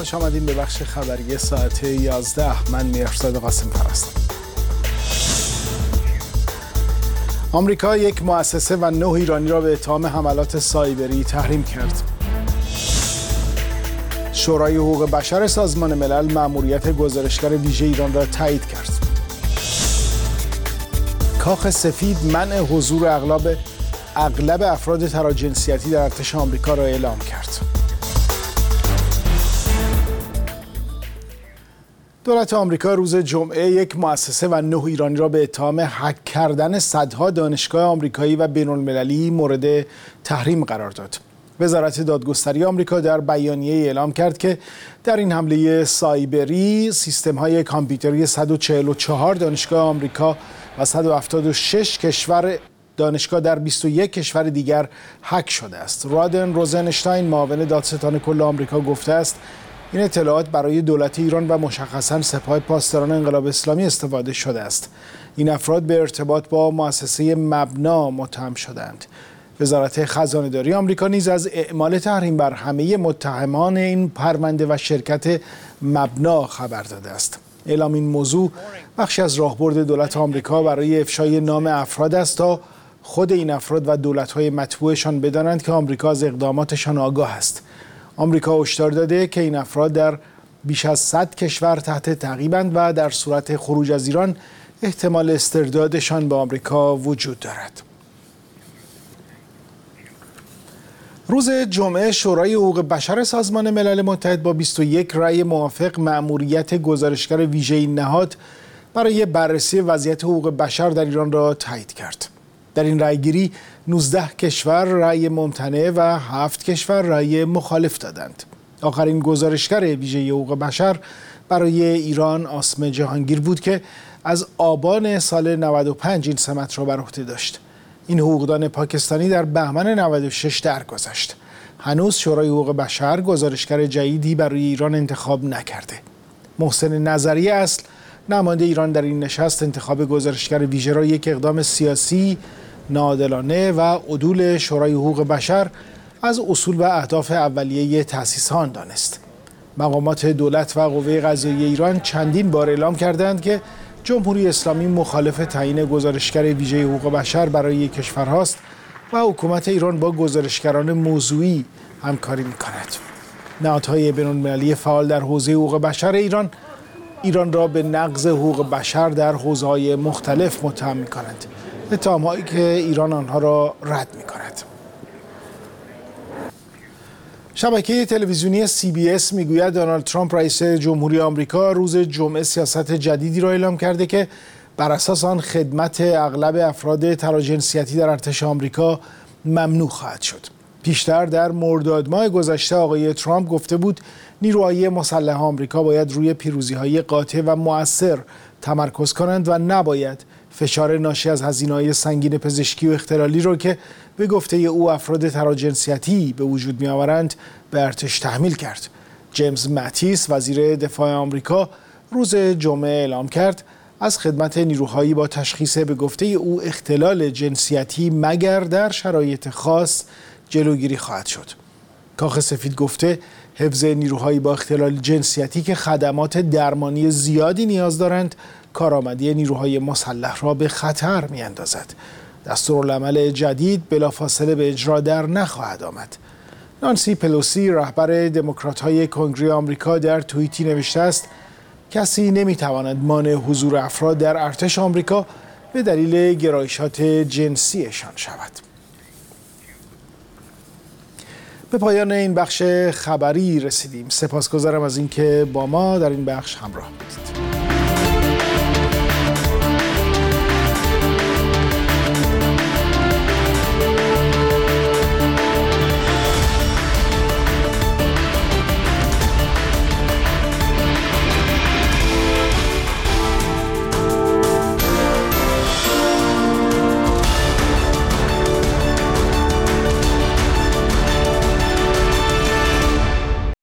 خوش آمدیم به بخش خبری ساعت 11. من میرزاد قاسم‌فر هستم. آمریکا یک مؤسسه و 9 ایرانی را به اتهام حملات سایبری تحریم کرد. شورای حقوق بشر سازمان ملل مأموریت گزارشگر ویژه ایران را تایید کرد. کاخ سفید منع حضور اغلب افراد تراجنسیتی در ارتش آمریکا را اعلام کرد. دولت آمریکا روز جمعه یک مؤسسه و 9 ایرانی را به اتهام هک کردن صدها دانشگاه آمریکایی و بین‌المللی مورد تحریم قرار داد. وزارت دادگستری آمریکا در بیانیه اعلام کرد که در این حمله سایبری سیستم‌های کامپیوتری 144 دانشگاه آمریکا و 176 دانشگاه در 21 کشور دیگر هک شده است. رادن روزنشتاین معاون دادستان کل آمریکا گفته است این اطلاعات برای دولت ایران و مشخصاً سپاه پاسداران انقلاب اسلامی استفاده شده است. این افراد به ارتباط با مؤسسه مبنا متهم شدند. وزارت خزانه‌داری آمریکا نیز از اعمال تحریم بر همه متهمان این پرونده و شرکت مبنا خبر داده است. اعلام این موضوع بخشی از راهبرد دولت آمریکا برای افشای نام افراد است تا خود این افراد و دولت‌های متبوعشان بدانند که آمریکا از اقداماتشان آگاه است. آمریکا هشدار داده که این افراد در بیش از 100 کشور تحت تعقیبند و در صورت خروج از ایران احتمال استردادشان به آمریکا وجود دارد. روز جمعه شورای حقوق بشر سازمان ملل متحد با 21 رأی موافق مأموریت گزارشگر ویژه این نهاد برای بررسی وضعیت حقوق بشر در ایران را تایید کرد. در این رأیگیری 19 کشور رأی ممتنع و 7 کشور رأی مخالف دادند. آخرین گزارشگر ویژه حقوق بشر برای ایران آسمه جهانگیر بود که از آبان سال 95 این سمت را بر عهده داشت. این حقوقدان پاکستانی در بهمن 96 درگذشت. هنوز شورای حقوق بشر گزارشگر جدیدی برای ایران انتخاب نکرده. محسن نظری اصل نماینده ایران در این نشست انتخاب گزارشگر ویژه را یک اقدام سیاسی ناعادلانه و عدول شورای حقوق بشر از اصول و اهداف اولیه تأسیس آن دانست. مقامات دولت و قوه قضاییه ایران چندین بار اعلام کردند که جمهوری اسلامی مخالف تعیین گزارشگر ویژه حقوق بشر برای کشورهاست و حکومت ایران با گزارشگران موضوعی همکاری می‌کند. نهادهای بین‌المللی فعال در حوزه حقوق بشر ایران را به نقض حقوق بشر در حوزه‌های مختلف متهم می‌کنند. اتهام‌هایی که ایران آنها را رد می‌کند. شبکه تلویزیونی CBS میگوید دونالد ترامپ رئیس جمهوری آمریکا روز جمعه سیاست جدیدی را اعلام کرده که بر اساس آن خدمت اغلب افراد تراجنسیتی در ارتش آمریکا ممنوع خواهد شد. پیشتر در مرداد ماه گذشته آقای ترامپ گفته بود نیروهای مسلح آمریکا باید روی پیروزی‌های قاطع و مؤثر تمرکز کنند و نباید فشار ناشی از هزینه‌های سنگین پزشکی و اختلالی را که به گفته او افراد تراجنسیتی به وجود می‌آورند به ارتش تحمیل کرد. جیمز ماتیس وزیر دفاع آمریکا روز جمعه اعلام کرد از خدمت نیروهایی با تشخیص به گفته او اختلال جنسیتی مگر در شرایط خاص جلوگیری خواهد شد. کاخ سفید گفته حفظ نیروهایی با اختلال جنسیتی که خدمات درمانی زیادی نیاز دارند کارآمدی نیروهای مسلح را به خطر می‌اندازد. دستورالعمل جدید بلافاصله به اجرا در نخواهد آمد. نانسی پلوسی رهبر دموکرات‌های کنگره آمریکا در توییتی نوشته است کسی نمی‌تواند مانع حضور افراد در ارتش آمریکا به دلیل گرایشات جنسیشان شود. به پایان این بخش خبری رسیدیم. سپاسگزارم از اینکه با ما در این بخش همراه بودید.